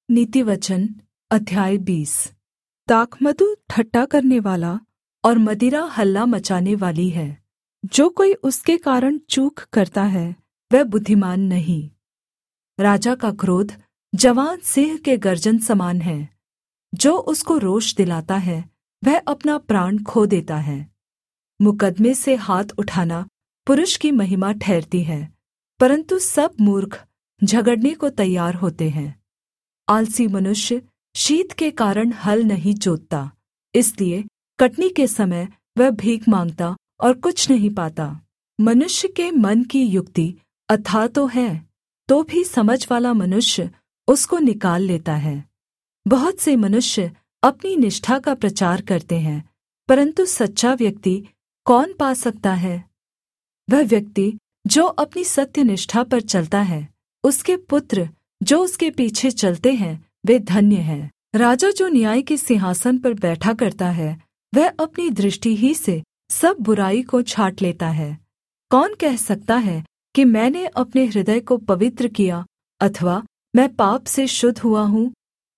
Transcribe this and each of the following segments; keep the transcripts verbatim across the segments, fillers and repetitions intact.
नीतिवचन अध्याय बीस। दाखमधु ठट्ठा करने वाला और मदिरा हल्ला मचाने वाली है। जो कोई उसके कारण चूक करता है वह बुद्धिमान नहीं। राजा का क्रोध जवान सिंह के गर्जन समान है। जो उसको रोष दिलाता है वह अपना प्राण खो देता है। मुकद्दमे से हाथ उठाना पुरुष की महिमा ठहरती है, परन्तु सब मूर्ख झगड़ने को तैयार होते हैं। आलसी मनुष्य शीत के कारण हल नहीं जोतता, इसलिए कटनी के समय वह भीख माँगता और कुछ नहीं पाता। मनुष्य के मन की युक्ति अथाह तो है, तो भी समझ वाला मनुष्य उसको निकाल लेता है। बहुत से मनुष्य अपनी निष्ठा का प्रचार करते हैं, परन्तु सच्चा व्यक्ति कौन पा सकता है? वह व्यक्ति जो अपनी सत्य निष्ठा पर चलता है, उसके पुत्र जो उसके पीछे चलते हैं वे धन्य हैं। राजा जो न्याय के सिंहासन पर बैठा करता है वह अपनी दृष्टि ही से सब बुराई को छाँट लेता है। कौन कह सकता है कि मैंने अपने हृदय को पवित्र किया अथवा मैं पाप से शुद्ध हुआ हूँ?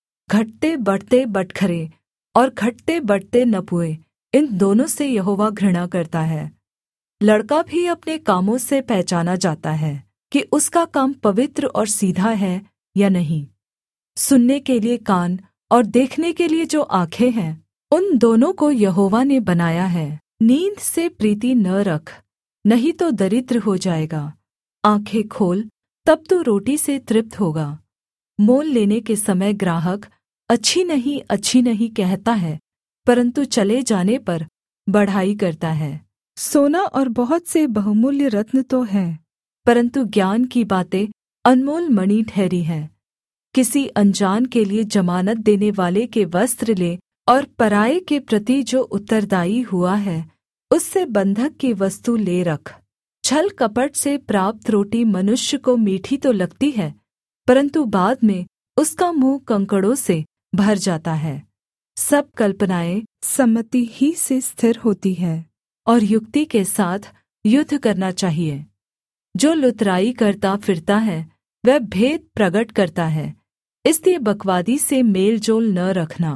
घटते बढ़ते बटखरे और घटते बढ़ते नपुए, इन दोनों से यहोवा घृणा करता है। लड़का भी अपने कामों से पहचाना जाता है कि उसका काम पवित्र और सीधा है या नहीं। सुनने के लिए कान और देखने के लिए जो आँखें हैं, उन दोनों को यहोवा ने बनाया है। नींद से प्रीति न रख, नहीं तो दरिद्र हो जाएगा। आँखें खोल, तब तो रोटी से तृप्त होगा। मोल लेने के समय ग्राहक अच्छी नहीं अच्छी नहीं कहता है, परन्तु चले जाने पर बढ़ाई करता है। सोना और बहुत से बहुमूल्य रत्न तो हैं, परन्तु ज्ञान की बातें अनमोल मणि ठहरी हैं। किसी अनजान के लिए जमानत देने वाले के वस्त्र ले, और पराए के प्रति जो उत्तरदायी हुआ है उससे बंधक की वस्तु ले रख। छल कपट से प्राप्त रोटी मनुष्य को मीठी तो लगती है, परन्तु बाद में उसका मुँह कंकड़ों से भर जाता है। सब कल्पनाएँ सम्मति ही से स्थिर होती है, और युक्ति के साथ युद्ध करना चाहिए। जो लुतराई करता फिरता है वह भेद प्रगट करता है, इसलिए बकवादी से मेल जोल न रखना।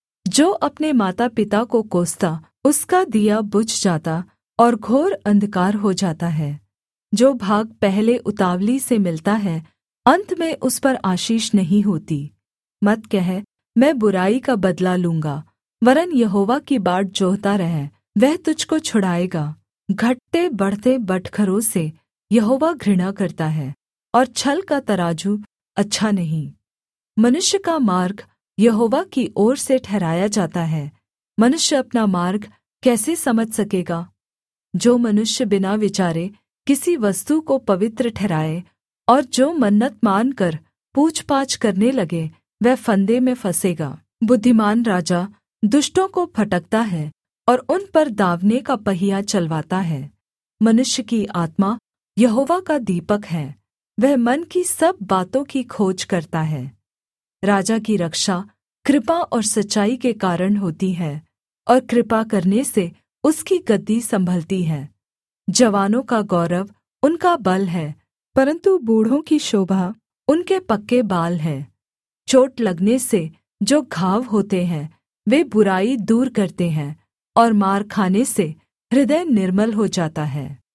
जो अपने माता पिता को कोसता उसका दिया बुझ जाता और घोर अंधकार हो जाता है। जो भाग पहले उतावली से मिलता है, अंत में उस पर आशीष नहीं होती। मत कह मैं बुराई का बदला लूँगा, वरन यहोवा की बाट जोहता रह, वह तुझको छुड़ाएगा। घटते बढ़ते बटखरों से यहोवा घृणा करता है, और छल का तराजू अच्छा नहीं। मनुष्य का मार्ग यहोवा की ओर से ठहराया जाता है, मनुष्य अपना मार्ग कैसे समझ सकेगा? जो मनुष्य बिना विचारे किसी वस्तु को पवित्र ठहराए और जो मन्नत मानकर पूछपाछ करने लगे वह फंदे में फंसेगा। बुद्धिमान राजा दुष्टों को फटकता है और उन पर दावने का पहिया चलवाता है। मनुष्य की आत्मा यहोवा का दीपक है, वह मन की सब बातों की खोज करता है। राजा की रक्षा कृपा और सच्चाई के कारण होती है, और कृपा करने से उसकी गद्दी संभलती है। जवानों का गौरव उनका बल है, परन्तु बूढ़ों की शोभा उनके पक्के बाल है। चोट लगने से जो घाव होते हैं वे बुराई दूर करते हैं, और मार खाने से हृदय निर्मल हो जाता है।